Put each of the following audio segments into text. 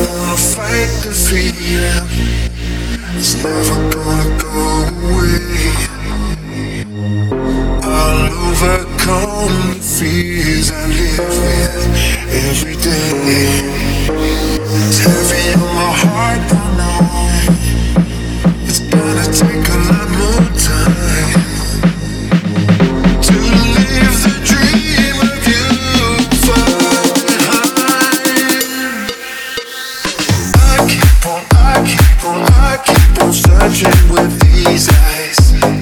wanna fight the feeling. It's never gonna go away. I'll overcome the fears I live with every day. It's heavy on my heart, I know. It's gonna take a lot more time to leave the dream of you far behind. I keep on searching with these eyes.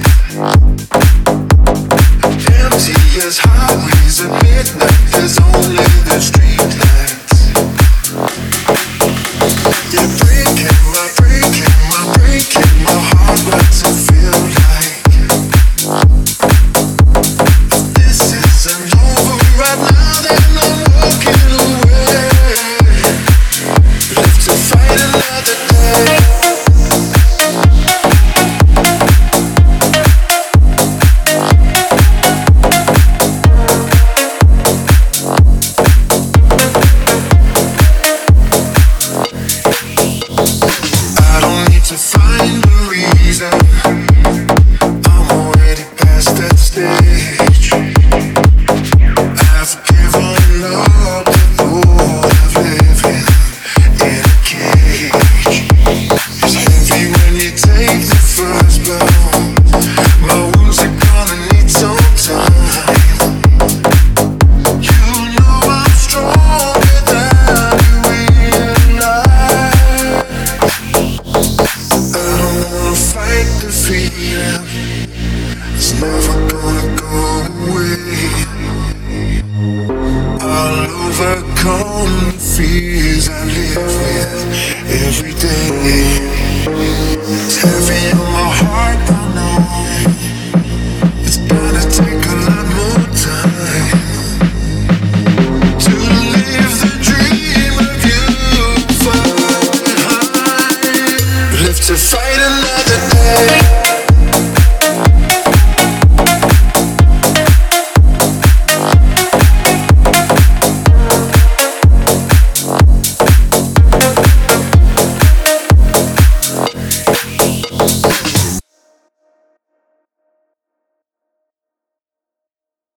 Empty as highways at midnight, there's only the street lights. You're breaking my heart. What's it feel like? This isn't over right now, then I'm walking away. Live to fight another day.